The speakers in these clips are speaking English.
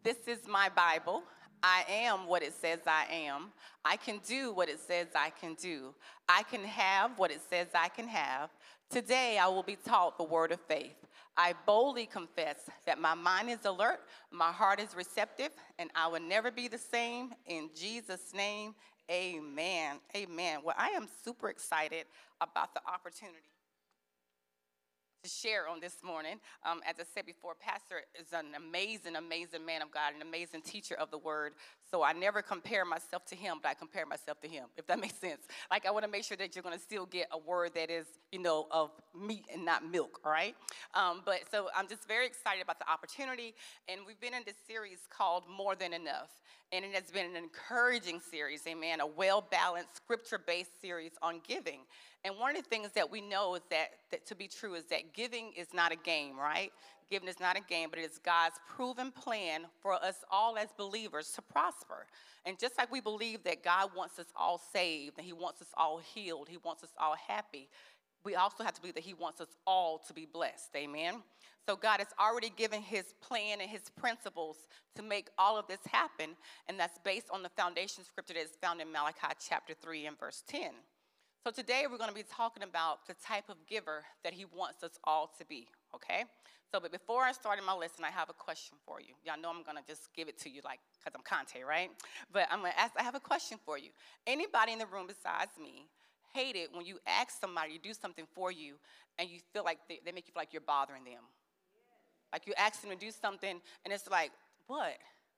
This is my Bible. I am what it says I am. I can do what it says I can do. I can have what it says I can have. Today I will be taught the word of faith. I boldly confess that my mind is alert, my heart is receptive, and I will never be the same. In Jesus' name, amen. Amen. Well, I am super excited about the opportunity to share on this morning. As I said before, Pastor is an amazing, amazing man of God, an amazing teacher of the word. So I never compare myself to him, but I compare myself to him, if that makes sense. Like, I want to make sure that you're going to still get a word that is, of meat and not milk, all right? But so I'm just very excited about the opportunity. And we've been in this series called More Than Enough. And it has been an encouraging series, amen, a well-balanced, scripture-based series on giving. And one of the things that we know is that to be true is that giving is not a game, right? Giving is not a game, but it is God's proven plan for us all as believers to prosper. And just like we believe that God wants us all saved, and he wants us all healed, he wants us all happy, we also have to believe that he wants us all to be blessed, amen? So God has already given his plan and his principles to make all of this happen, and that's based on the foundation scripture that is found in Malachi chapter 3 and verse 10. So today we're going to be talking about the type of giver that he wants us all to be, okay? But before I start in my lesson, I have a question for you. Y'all know I'm going to just give it to you because I'm Conte, right? But I have a question for you. Anybody in the room besides me hate it when you ask somebody to do something for you and you feel like they make you feel like you're bothering them? Like you ask them to do something and it's like, what?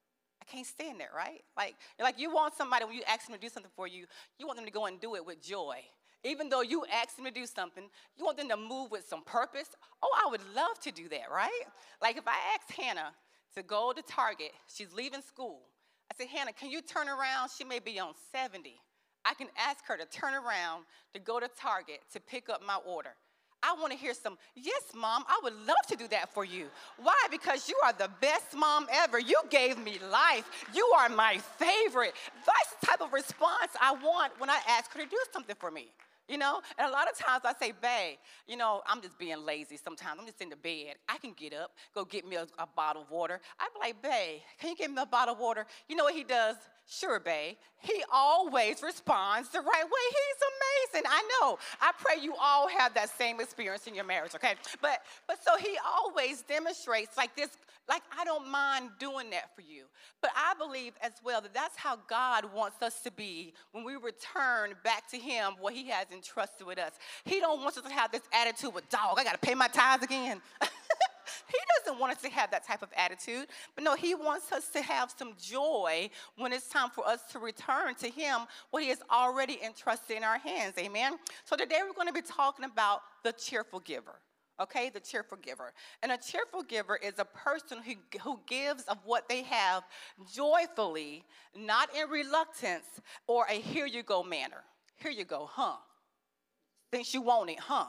I can't stand that, right? Like you want somebody, when you ask them to do something for you, you want them to go and do it with joy. Even though you ask them to do something, you want them to move with some purpose. Oh, I would love to do that, right? Like if I asked Hannah to go to Target, she's leaving school. I said, Hannah, can you turn around? She may be on 70. I can ask her to turn around to go to Target to pick up my order. I want to hear some, yes, Mom, I would love to do that for you. Why? Because you are the best mom ever. You gave me life. You are my favorite. That's the type of response I want when I ask her to do something for me. And a lot of times I say, babe, I'm just being lazy sometimes. I'm just in the bed. I can get up, go get me a bottle of water. I'd be like, babe, can you get me a bottle of water? You know what he does? Sure, babe. He always responds the right way. He's amazing. I know. I pray you all have that same experience in your marriage, okay? But so he always demonstrates like this, like I don't mind doing that for you. But I believe as well that that's how God wants us to be when we return back to him what he has entrusted with us. He don't want us to have this attitude with, dog, I got to pay my tithes again. He doesn't want us to have that type of attitude. But no, he wants us to have some joy when it's time for us to return to him what he has already entrusted in our hands. Amen? So today we're going to be talking about the cheerful giver. Okay, the cheerful giver. And a cheerful giver is a person who gives of what they have joyfully, not in reluctance or a here you go manner. Here you go, huh? Thinks you want it, huh?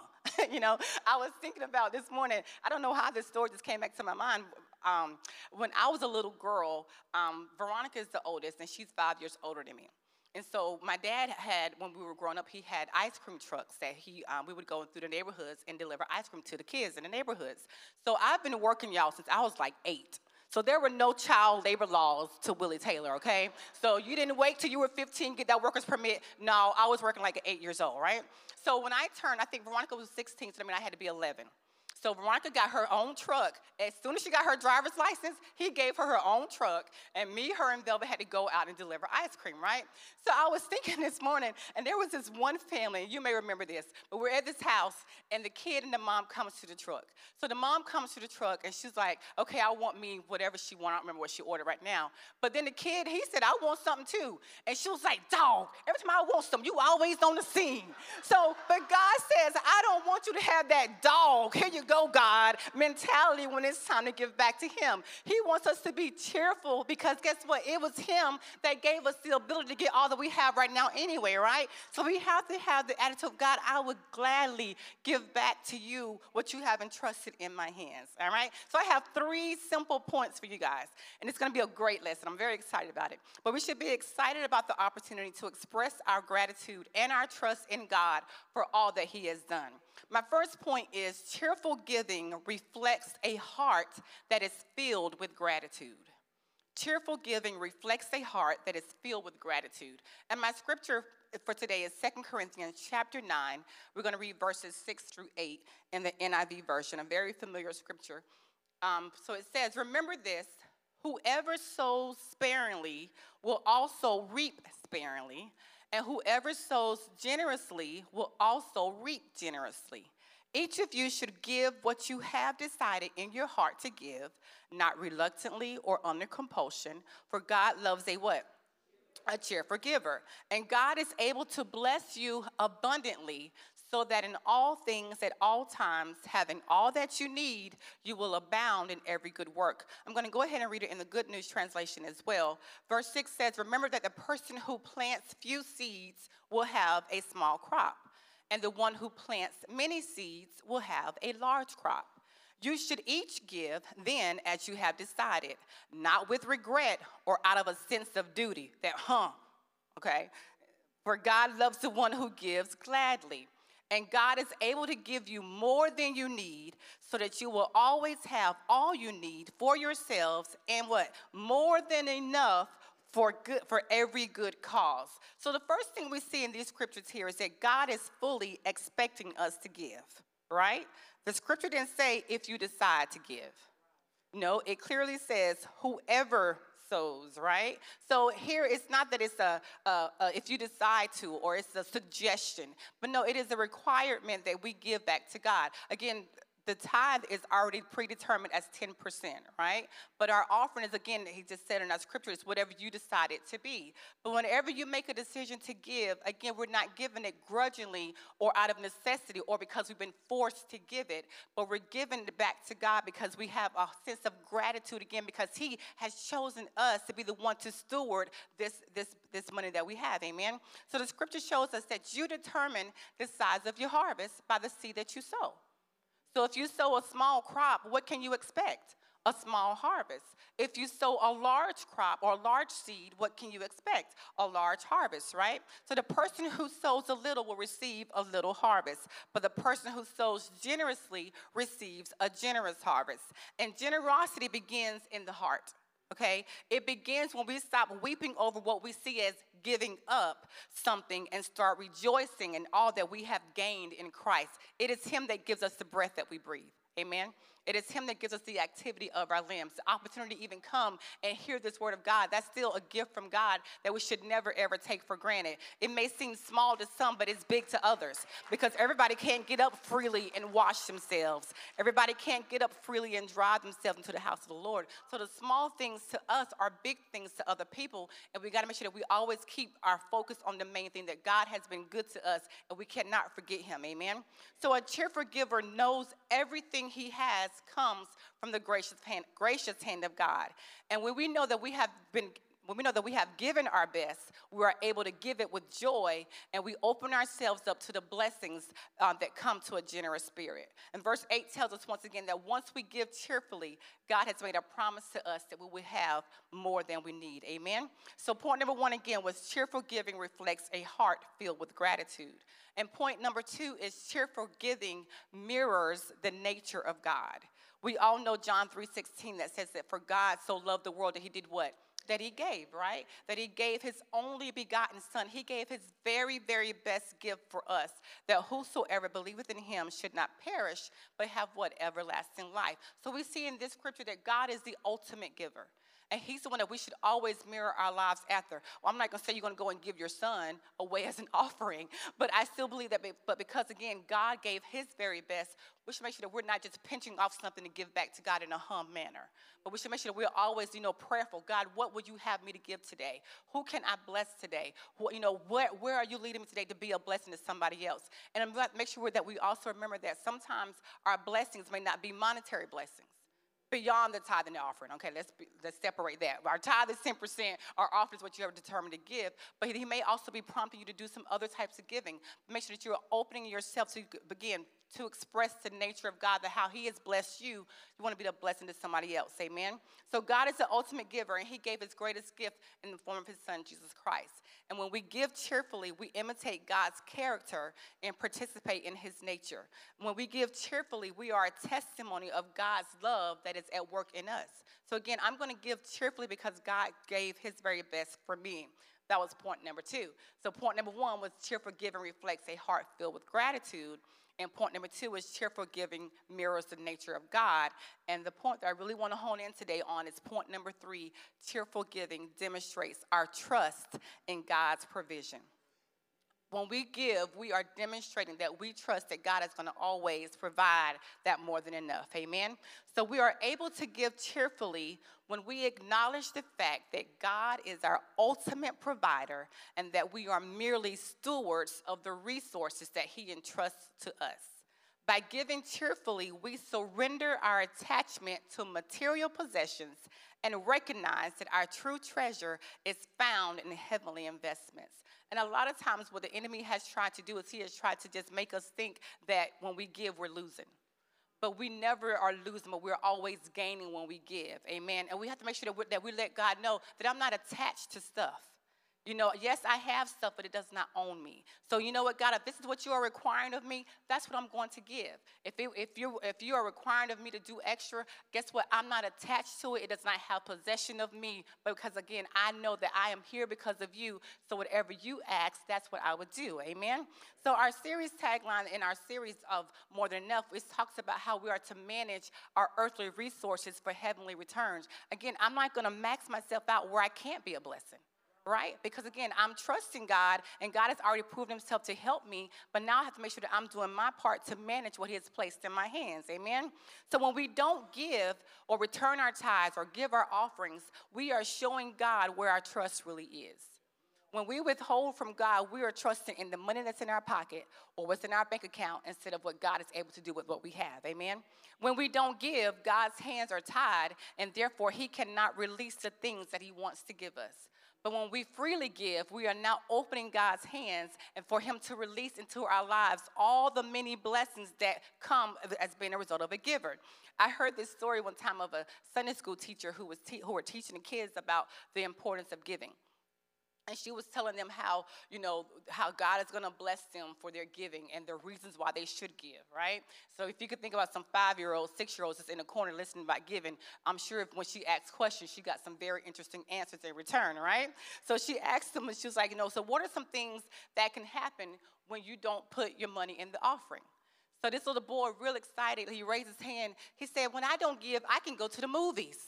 I was thinking about this morning, I don't know how this story just came back to my mind. When I was a little girl, Veronica is the oldest, and she's 5 years older than me. And so my dad had, when we were growing up, he had ice cream trucks that we would go through the neighborhoods and deliver ice cream to the kids in the neighborhoods. So I've been working, y'all, since I was like 8. So there were no child labor laws to Willie Taylor, okay? So you didn't wait till you were 15, get that worker's permit. No, I was working like at 8 years old, right? So when I turned, I think Veronica was 16, so I had to be 11. So Veronica got her own truck. As soon as she got her driver's license, he gave her own truck, and me, her, and Velvet had to go out and deliver ice cream, right? So I was thinking this morning, and there was this one family, and you may remember this, but we're at this house, and the kid and the mom comes to the truck. So the mom comes to the truck, and she's like, okay, I want me whatever she wants. I don't remember what she ordered right now. But then the kid, he said, I want something too. And she was like, dog, every time I want something, you always on the scene. So, but God says, I don't want you to have that dog, here you go, God, mentality when it's time to give back to him. He wants us to be cheerful because guess what? It was him that gave us the ability to get all that we have right now anyway, right? So we have to have the attitude of, God, I would gladly give back to you what you have entrusted in my hands, all right? So I have 3 simple points for you guys, and it's going to be a great lesson. I'm very excited about it. But we should be excited about the opportunity to express our gratitude and our trust in God for all that he has done. My first point is cheerful giving reflects a heart that is filled with gratitude. Cheerful giving reflects a heart that is filled with gratitude. And my scripture for today is 2 Corinthians chapter 9. We're going to read verses 6 through 8 in the NIV version, a very familiar scripture. So it says, remember this, whoever sows sparingly will also reap sparingly, and whoever sows generously will also reap generously. Each of you should give what you have decided in your heart to give, not reluctantly or under compulsion, for God loves a what? A cheerful giver. And God is able to bless you abundantly, so that in all things at all times, having all that you need, you will abound in every good work. I'm going to go ahead and read it in the Good News translation as well. Verse 6 says, remember that the person who plants few seeds will have a small crop, and the one who plants many seeds will have a large crop. You should each give then as you have decided, not with regret or out of a sense of duty, that, okay? For God loves the one who gives gladly. And God is able to give you more than you need, so that you will always have all you need for yourselves, and what? More than enough for every good cause. So the first thing we see in these scriptures here is that God is fully expecting us to give, right? The scripture didn't say if you decide to give. No, it clearly says whoever sows, right? So here it's not that it's a if you decide to, or it's a suggestion, but no, it is a requirement that we give back to God. Again, the tithe is already predetermined as 10%, right? But our offering is, again, he just said in our scripture, it's whatever you decide it to be. But whenever you make a decision to give, again, we're not giving it grudgingly or out of necessity or because we've been forced to give it, but we're giving it back to God because we have a sense of gratitude, again, because he has chosen us to be the one to steward this money that we have, amen? So the scripture shows us that you determine the size of your harvest by the seed that you sow. So if you sow a small crop, what can you expect? A small harvest. If you sow a large crop or a large seed, what can you expect? A large harvest, right? So the person who sows a little will receive a little harvest, but the person who sows generously receives a generous harvest. And generosity begins in the heart. Okay, it begins when we stop weeping over what we see as giving up something and start rejoicing in all that we have gained in Christ. It is him that gives us the breath that we breathe. Amen. It is him that gives us the activity of our limbs, the opportunity to even come and hear this word of God. That's still a gift from God that we should never, ever take for granted. It may seem small to some, but it's big to others, because everybody can't get up freely and wash themselves. Everybody can't get up freely and drive themselves into the house of the Lord. So the small things to us are big things to other people, and we got to make sure that we always keep our focus on the main thing, that God has been good to us, and we cannot forget him. Amen. So a cheerful giver knows everything he has comes from the gracious hand of God. And when we know that we have given our best, we are able to give it with joy, and we open ourselves up to the blessings that come to a generous spirit. And verse 8 tells us once again that once we give cheerfully, God has made a promise to us that we will have more than we need. Amen? So point number 1 again was cheerful giving reflects a heart filled with gratitude. And point number 2 is cheerful giving mirrors the nature of God. We all know John 3:16 that says that for God so loved the world that he did what? That he gave, right? That he gave his only begotten son. He gave his very, very best gift for us, that whosoever believeth in him should not perish, but have what? Everlasting life. So we see in this scripture that God is the ultimate giver. And he's the one that we should always mirror our lives after. Well, I'm not going to say you're going to go and give your son away as an offering, but I still believe that, but because, again, God gave his very best, we should make sure that we're not just pinching off something to give back to God in a manner. But we should make sure that we're always, prayerful. God, what would you have me to give today? Who can I bless today? Where are you leading me today to be a blessing to somebody else? And I'm going to make sure that we also remember that sometimes our blessings may not be monetary blessings. Beyond the tithe and the offering. Okay, let's separate that. Our tithe is 10%. Our offering is what you have determined to give. But he may also be prompting you to do some other types of giving. Make sure that you're opening yourself to begin to express the nature of God, that how he has blessed you, you want to be a blessing to somebody else, amen? So God is the ultimate giver, and he gave his greatest gift in the form of his son, Jesus Christ. And when we give cheerfully, we imitate God's character and participate in his nature. When we give cheerfully, we are a testimony of God's love that is at work in us. So again, I'm going to give cheerfully because God gave his very best for me. That was point number 2. So point number 1 was cheerful giving reflects a heart filled with gratitude. And point number 2 is cheerful giving mirrors the nature of God. And the point that I really want to hone in today on is point number 3, cheerful giving demonstrates our trust in God's provision. When we give, we are demonstrating that we trust that God is going to always provide that more than enough. Amen? So we are able to give cheerfully when we acknowledge the fact that God is our ultimate provider and that we are merely stewards of the resources that he entrusts to us. By giving cheerfully, we surrender our attachment to material possessions and recognize that our true treasure is found in heavenly investments. And a lot of times what the enemy has tried to do is he has tried to just make us think that when we give, we're losing. But we never are losing, but we're always gaining when we give. Amen. And we have to make sure that we let God know that I'm not attached to stuff. You know, yes, I have stuff, but it does not own me. So you know what, God, if this is what you are requiring of me, that's what I'm going to give. If you are requiring of me to do extra, guess what? I'm not attached to it. It does not have possession of me. But because, again, I know that I am here because of you. So whatever you ask, that's what I would do. Amen? So our series tagline in our series of More Than Enough, it talks about how we are to manage our earthly resources for heavenly returns. Again, I'm not going to max myself out where I can't be a blessing. Right? Because, again, I'm trusting God, and God has already proven himself to help me, but now I have to make sure that I'm doing my part to manage what he has placed in my hands. Amen? So when we don't give or return our tithes or give our offerings, we are showing God where our trust really is. When we withhold from God, we are trusting in the money that's in our pocket or what's in our bank account instead of what God is able to do with what we have. Amen? When we don't give, God's hands are tied, and therefore he cannot release the things that he wants to give us. But when we freely give, we are now opening God's hands and for him to release into our lives all the many blessings that come as being a result of a giver. I heard this story one time of a Sunday school teacher who were teaching the kids about the importance of giving. And she was telling them how God is going to bless them for their giving and the reasons why they should give, right? So if you could think about some 5-year-olds, 6-year-olds that's in the corner listening about giving, I'm sure when she asked questions, she got some very interesting answers in return, right? So she asked them, and she was like, so what are some things that can happen when you don't put your money in the offering? So this little boy, real excited, he raised his hand. He said, when I don't give, I can go to the movies.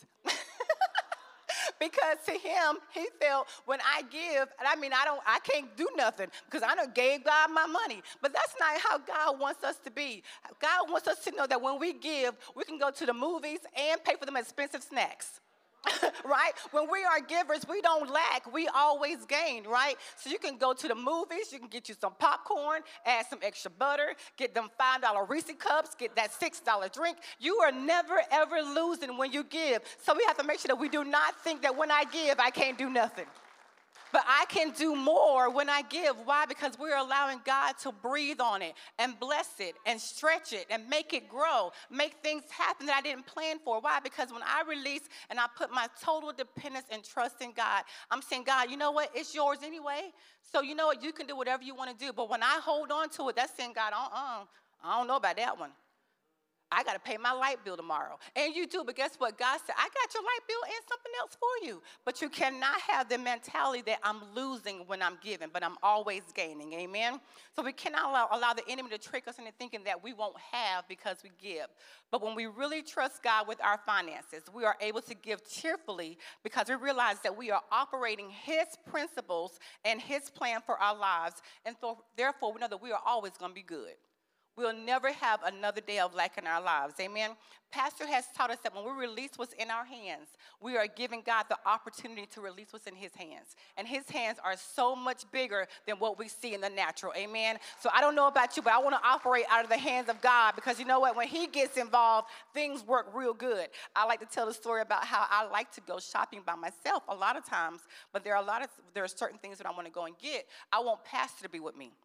Because to him, he felt when I give, and I can't do nothing because I done gave God my money. But that's not how God wants us to be. God wants us to know that when we give, we can go to the movies and pay for them expensive snacks. Right? When we are givers, we don't lack. We always gain, right? So you can go to the movies. You can get you some popcorn, add some extra butter, get them $5 Reese cups, get that $6 drink. You are never, ever losing when you give. So we have to make sure that we do not think that when I give, I can't do nothing. But I can do more when I give. Why? Because we're allowing God to breathe on it and bless it and stretch it and make it grow, make things happen that I didn't plan for. Why? Because when I release and I put my total dependence and trust in God, I'm saying, God, you know what? It's yours anyway. So you know what? You can do whatever you want to do. But when I hold on to it, that's saying, God, I don't know about that one. I got to pay my light bill tomorrow. And you do, but guess what? God said, I got your light bill and something else for you. But you cannot have the mentality that I'm losing when I'm giving, but I'm always gaining. Amen? So we cannot allow the enemy to trick us into thinking that we won't have because we give. But when we really trust God with our finances, we are able to give cheerfully because we realize that we are operating his principles and his plan for our lives. And so, therefore, we know that we are always going to be good. We'll never have another day of lack in our lives. Amen? Pastor has taught us that when we release what's in our hands, we are giving God the opportunity to release what's in his hands. And his hands are so much bigger than what we see in the natural. Amen? So I don't know about you, but I want to operate out of the hands of God because you know what? When he gets involved, things work real good. I like to tell the story about how I like to go shopping by myself a lot of times, but there are certain things that I want to go and get. I want Pastor to be with me.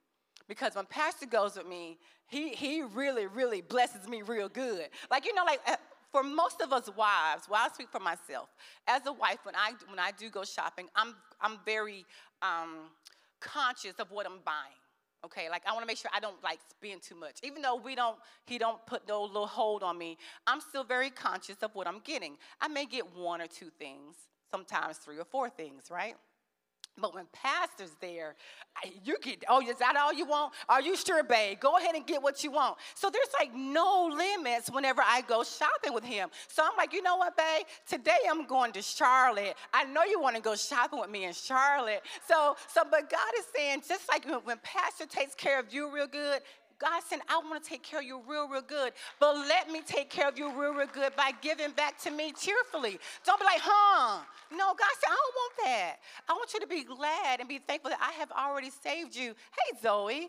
Because when Pastor goes with me, he really, really blesses me real good. Like, for most of us wives, well, I'll speak for myself. As a wife, when I do go shopping, I'm very conscious of what I'm buying. Okay, like I want to make sure I don't like spend too much. Even though he don't put no little hold on me, I'm still very conscious of what I'm getting. I may get one or two things, sometimes 3 or 4 things, right? But when Pastor's there, you get, oh, is that all you want? Are you sure, babe? Go ahead and get what you want. So there's like no limits whenever I go shopping with him. So I'm like, you know what, babe? Today I'm going to Charlotte. I know you want to go shopping with me in Charlotte. But God is saying, just like when Pastor takes care of you real good, God said, I want to take care of you real, real good. But let me take care of you real, real good by giving back to me cheerfully. Don't be like, No, God said, I don't want that. I want you to be glad and be thankful that I have already saved you. Hey, Zoe.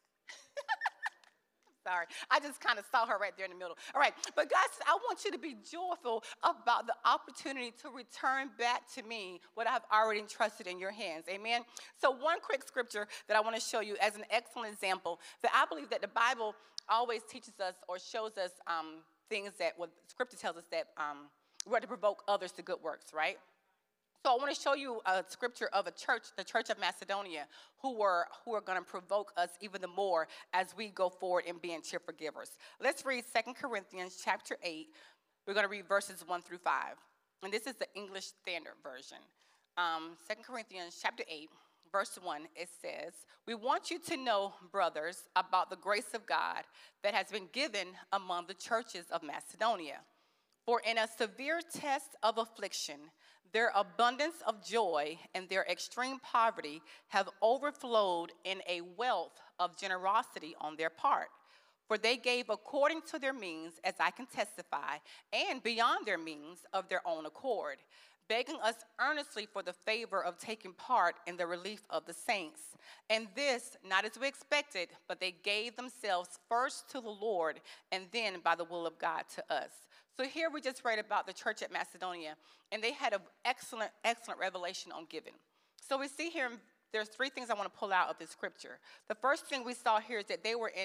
Sorry, I just kind of saw her right there in the middle. All right, but God said, I want you to be joyful about the opportunity to return back to me what I've already entrusted in your hands. Amen? So one quick scripture that I want to show you as an excellent example that I believe that the Bible always teaches us or shows us things that, well, scripture tells us that we're to provoke others to good works, right? So I want to show you a scripture of a church, the Church of Macedonia, who are going to provoke us even the more as we go forward in being cheerful givers. Let's read 2 Corinthians chapter 8. We're going to read verses 1 through 5. And this is the English Standard Version. 2 Corinthians chapter 8, verse 1, it says, we want you to know, brothers, about the grace of God that has been given among the churches of Macedonia. For in a severe test of affliction, their abundance of joy and their extreme poverty have overflowed in a wealth of generosity on their part. For they gave according to their means, as I can testify, and beyond their means of their own accord, begging us earnestly for the favor of taking part in the relief of the saints. And this, not as we expected, but they gave themselves first to the Lord, and then by the will of God to us. So here we just read about the church at Macedonia, and they had an excellent, excellent revelation on giving. So we see here, there's 3 things I want to pull out of this scripture. The first thing we saw here is that they were in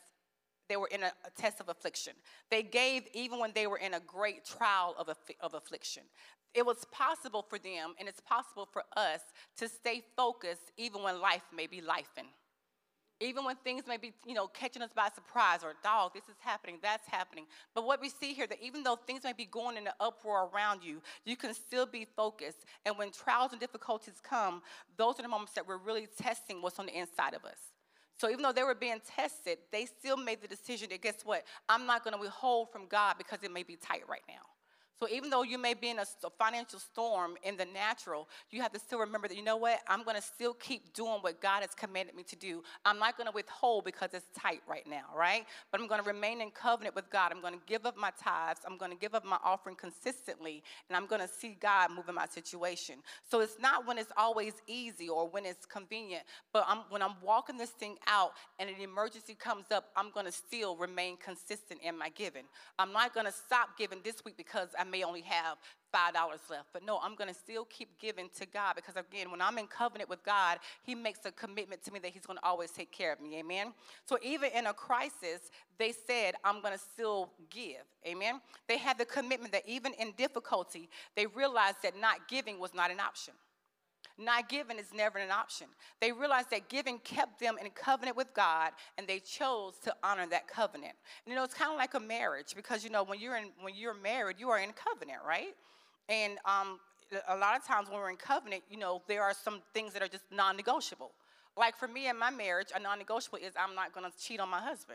a test of affliction. They gave even when they were in a great trial of affliction. It was possible for them, and it's possible for us, to stay focused even when life may be lifing. Even when things may be, catching us by surprise, or, dog, this is happening, that's happening. But what we see here, that even though things may be going in an uproar around you, you can still be focused. And when trials and difficulties come, those are the moments that we're really testing what's on the inside of us. So even though they were being tested, they still made the decision that, guess what? I'm not going to withhold from God because it may be tight right now. So even though you may be in a financial storm in the natural, you have to still remember that, you know what? I'm going to still keep doing what God has commanded me to do. I'm not going to withhold because it's tight right now, right? But I'm going to remain in covenant with God. I'm going to give up my tithes. I'm going to give up my offering consistently, and I'm going to see God move in my situation. So it's not when it's always easy or when it's convenient, but when I'm walking this thing out and an emergency comes up, I'm going to still remain consistent in my giving. I'm not going to stop giving this week because I may only have $5 left. But no, I'm going to still keep giving to God because, again, when I'm in covenant with God, he makes a commitment to me that he's going to always take care of me. Amen? So even in a crisis, they said, I'm going to still give. Amen? They had the commitment that even in difficulty, they realized that not giving was not an option. Not giving is never an option. They realized that giving kept them in covenant with God, and they chose to honor that covenant. And, it's kind of like a marriage because, when you're married, you are in covenant, right? And a lot of times when we're in covenant, there are some things that are just non-negotiable. Like for me in my marriage, a non-negotiable is I'm not going to cheat on my husband.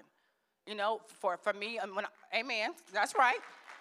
For me, amen, that's right.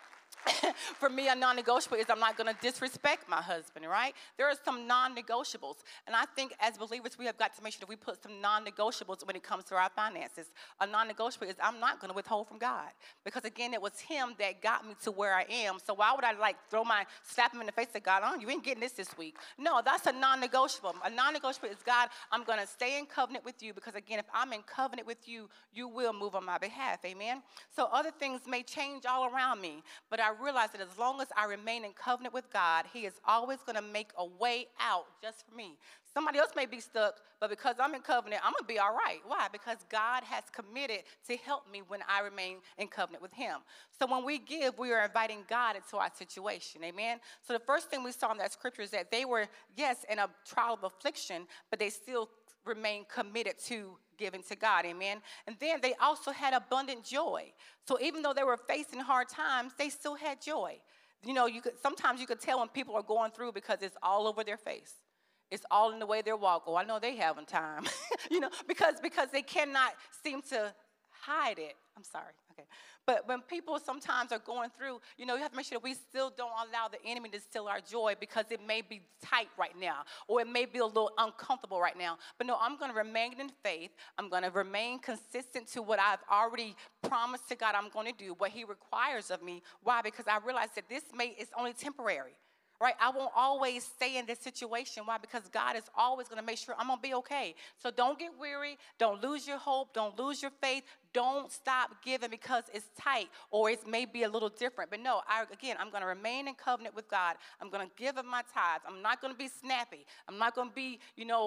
For me, a non-negotiable is I'm not going to disrespect my husband, right? There are some non-negotiables. And I think as believers, we have got to make sure that we put some non-negotiables when it comes to our finances. A non-negotiable is I'm not going to withhold from God. Because, again, it was him that got me to where I am. So why would I, slap him in the face and say, God, you ain't getting this week. No, that's a non-negotiable. A non-negotiable is, God, I'm going to stay in covenant with you because, again, if I'm in covenant with you, you will move on my behalf. Amen? So other things may change all around me, but I realized that as long as I remain in covenant with God, he is always going to make a way out just for me. Somebody else may be stuck, but because I'm in covenant, I'm going to be all right. Why? Because God has committed to help me when I remain in covenant with him. So when we give, we are inviting God into our situation. Amen? So the first thing we saw in that scripture is that they were, yes, in a trial of affliction, but they still remained committed to giving to God. Amen? And then they also had abundant joy. So even though they were facing hard times, they still had joy. You know, sometimes you could tell when people are going through because it's all over their face. It's all in the way they walk. Oh, I know they having time. You know, because they cannot seem to hide it. I'm sorry. Okay. But when people sometimes are going through, you know, you have to make sure that we still don't allow the enemy to steal our joy because it may be tight right now or it may be a little uncomfortable right now. But no, I'm going to remain in faith. I'm going to remain consistent to what I've already promised to God I'm going to do, what he requires of me. Why? Because I realize that this is only temporary. Right? I won't always stay in this situation. Why? Because God is always going to make sure I'm going to be okay. So don't get weary. Don't lose your hope. Don't lose your faith. Don't stop giving because it's tight or it may be a little different. But no, I'm going to remain in covenant with God. I'm going to give him my tithes. I'm not going to be snappy. I'm not going to be,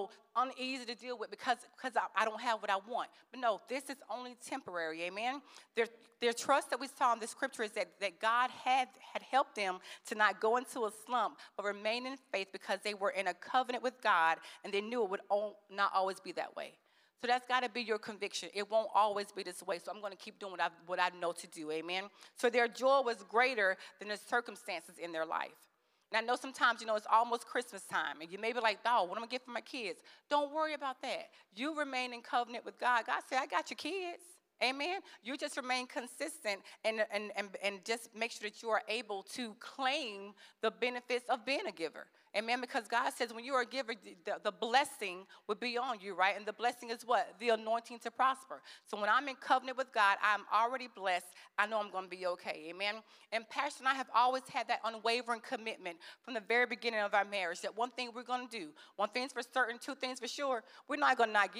uneasy to deal with because I don't have what I want. But no, this is only temporary. Amen. Their trust that we saw in the scripture is that God had helped them to not go into a slump, but remain in faith because they were in a covenant with God and they knew it would not always be that way. So that's got to be your conviction. It won't always be this way, so I'm going to keep doing what I know to do, amen? So their joy was greater than the circumstances in their life. And I know sometimes, it's almost Christmas time, and you may be like, oh, what am I going to get for my kids? Don't worry about that. You remain in covenant with God. God said, I got your kids. Amen. You just remain consistent and just make sure that you are able to claim the benefits of being a giver. Amen. Because God says when you are a giver, the blessing will be on you, right? And the blessing is what? The anointing to prosper. So when I'm in covenant with God, I'm already blessed. I know I'm going to be okay. Amen. And Pastor and I have always had that unwavering commitment from the very beginning of our marriage that one thing we're going to do, one thing's for certain, two things for sure, we're not going to not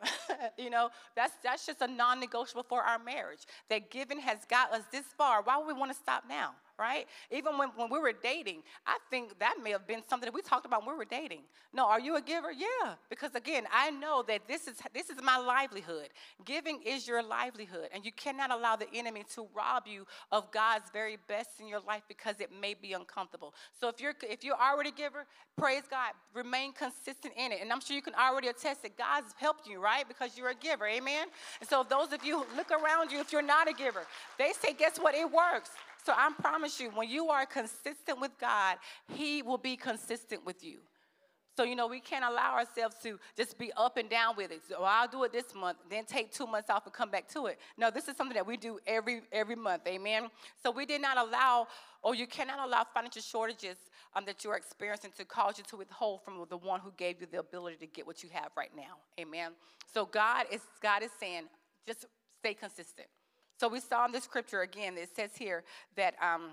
give. That's just a non-negotiable for our marriage. That giving has got us this far. Why would we want to stop now? Right? Even when we were dating, I think that may have been something that we talked about when we were dating. No, are you a giver? Yeah. Because again, I know that this is my livelihood. Giving is your livelihood. And you cannot allow the enemy to rob you of God's very best in your life because it may be uncomfortable. So if you're already a giver, praise God. Remain consistent in it. And I'm sure you can already attest that God's helped you, right? Because you're a giver. Amen? And so those of you who look around you, if you're not a giver, they say, guess what? It works. So I promise you, when you are consistent with God, he will be consistent with you. So, we can't allow ourselves to just be up and down with it. So I'll do it this month, then take 2 months off and come back to it. No, this is something that we do every month, amen? So we did not allow, or you cannot allow financial shortages that you're experiencing to cause you to withhold from the one who gave you the ability to get what you have right now, amen? So God is saying, just stay consistent. So we saw in the scripture again, it says here that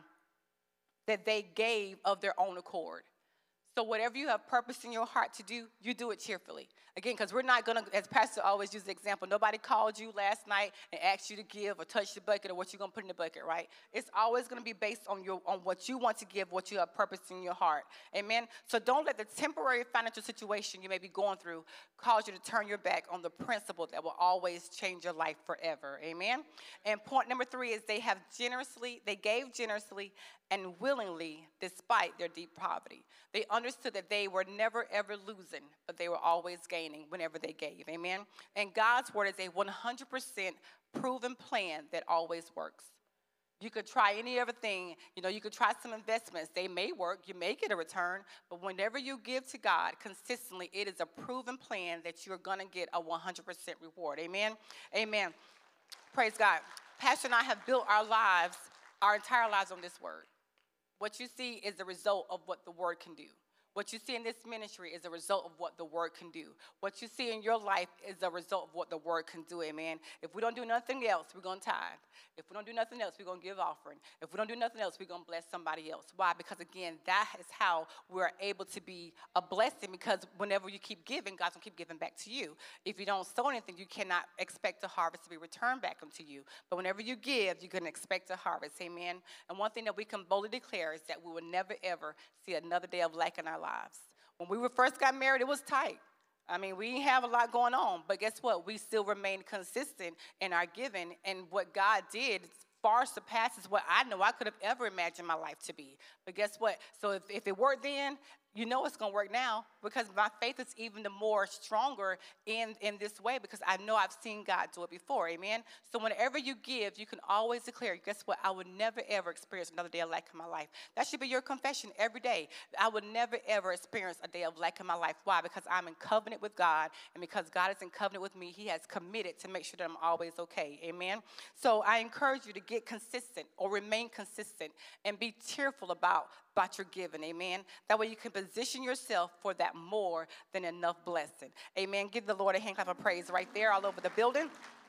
they gave of their own accord. So whatever you have purpose in your heart to do, you do it cheerfully. Again, because we're not going to, as Pastor always uses the example, nobody called you last night and asked you to give or touch the bucket or what you're going to put in the bucket, right? It's always going to be based on what you want to give, what you have purpose in your heart. Amen? So don't let the temporary financial situation you may be going through cause you to turn your back on the principle that will always change your life forever. Amen? And point number 3 is they gave generously and willingly despite their deep poverty. They understood that they were never, ever losing, but they were always gaining whenever they gave. Amen? And God's word is a 100% proven plan that always works. You could try any other thing. You could try some investments. They may work. You may get a return. But whenever you give to God consistently, it is a proven plan that you're going to get a 100% reward. Amen? Amen. Praise God. Pastor and I have built our entire lives on this word. What you see is the result of what the word can do. What you see in this ministry is a result of what the word can do. What you see in your life is a result of what the word can do, amen. If we don't do nothing else, we're going to tithe. If we don't do nothing else, we're going to give offering. If we don't do nothing else, we're going to bless somebody else. Why? Because, again, that is how we're able to be a blessing, because whenever you keep giving, God's going to keep giving back to you. If you don't sow anything, you cannot expect a harvest to be returned back unto you. But whenever you give, you can expect a harvest, amen. And one thing that we can boldly declare is that we will never, ever see another day of lack in our lives. When we first got married, it was tight. I mean, we didn't have a lot going on, but guess what? We still remained consistent in our giving, and what God did far surpasses what I know I could have ever imagined my life to be. But guess what? So if it worked then, you know it's going to work now, because my faith is even the more stronger in this way, because I know I've seen God do it before, amen? So whenever you give, you can always declare, guess what? I would never, ever experience another day of lack in my life. That should be your confession every day. I would never, ever experience a day of lack in my life. Why? Because I'm in covenant with God, and because God is in covenant with me, he has committed to make sure that I'm always okay, amen? So I encourage you to get consistent or remain consistent and be cheerful about your giving, amen? That way you can position yourself for that more than enough blessing, amen? Give the Lord a hand clap of praise right there all over the building.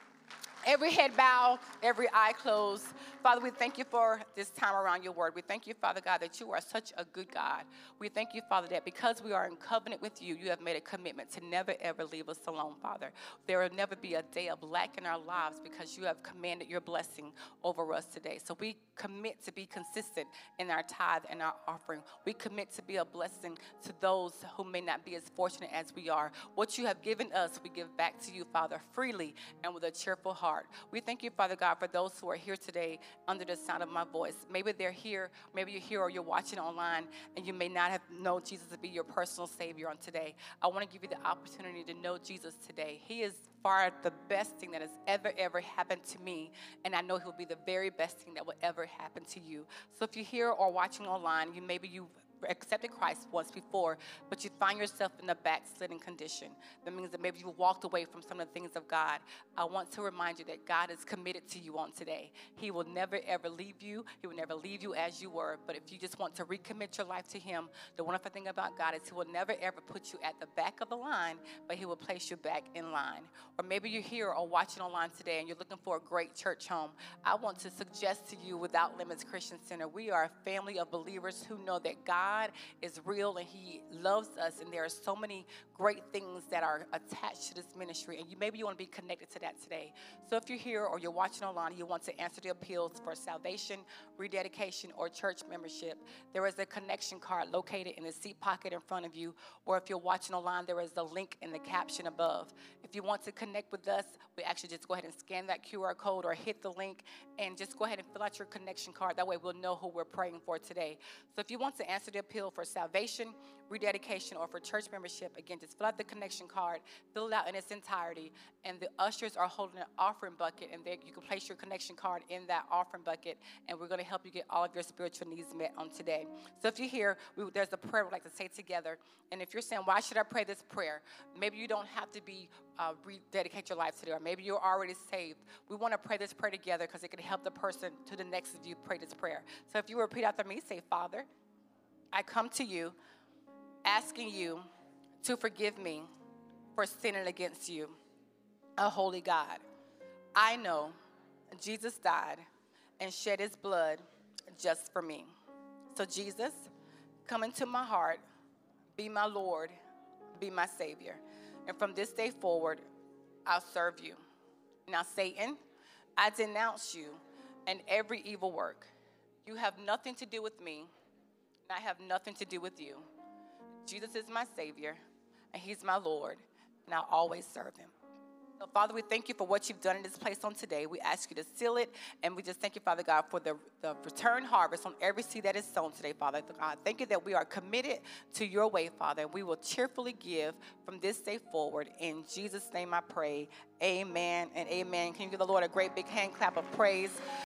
Every head bowed, every eye closed. Father, we thank you for this time around your word. We thank you, Father God, that you are such a good God. We thank you, Father, that because we are in covenant with you, you have made a commitment to never, ever leave us alone, Father. There will never be a day of lack in our lives, because you have commanded your blessing over us today. So we commit to be consistent in our tithe and our offering. We commit to be a blessing to those who may not be as fortunate as we are. What you have given us, we give back to you, Father, freely and with a cheerful heart. We thank you, Father God, for those who are here today under the sound of my voice. Maybe they're here, maybe you're here or you're watching online, and you may not have known Jesus to be your personal Savior on today. I want to give you the opportunity to know Jesus today. He is far the best thing that has ever happened to me, and I know he'll be the very best thing that will ever happen to you. So if you're here or watching online, maybe you accepted Christ once before, but you find yourself in a backsliding condition. That means that maybe you walked away from some of the things of God. I want to remind you that God is committed to you on today. He will never, ever leave you. He will never leave you as you were. But if you just want to recommit your life to him, the wonderful thing about God is he will never, ever put you at the back of the line, but he will place you back in line. Or maybe you're here or watching online today and you're looking for a great church home. I want to suggest to you Without Limits Christian Center. We are a family of believers who know that God is real and he loves us, and there are so many great things that are attached to this ministry, and maybe you want to be connected to that today. So if you're here or you're watching online and you want to answer the appeals for salvation, rededication, or church membership, there is a connection card located in the seat pocket in front of you, or if you're watching online, there is a link in the caption above. If you want to connect with us, we actually just go ahead and scan that QR code or hit the link and just go ahead and fill out your connection card. That way we'll know who we're praying for today. So if you want to answer the appeal for salvation, rededication, or for church membership, again, just fill out the connection card, fill it out in its entirety, and the ushers are holding an offering bucket, and you can place your connection card in that offering bucket, and we're going to help you get all of your spiritual needs met on today. So if you're here, there's a prayer we'd like to say together, and if you're saying, why should I pray this prayer? Maybe you don't have to be rededicate your life today, or maybe you're already saved. We want to pray this prayer together because it can help the person to the next of you pray this prayer. So if you repeat after me, say, Father, I come to you asking you to forgive me for sinning against you, a holy God. I know Jesus died and shed his blood just for me. So Jesus, come into my heart, be my Lord, be my Savior. And from this day forward, I'll serve you. Now, Satan, I denounce you and every evil work. You have nothing to do with me, and I have nothing to do with you. Jesus is my Savior, and he's my Lord, and I'll always serve him. So, Father, we thank you for what you've done in this place on today. We ask you to seal it, and we just thank you, Father God, for the return harvest on every seed that is sown today, Father God. Thank you that we are committed to your way, Father, and we will cheerfully give from this day forward. In Jesus' name I pray, amen and amen. Can you give the Lord a great big hand clap of praise?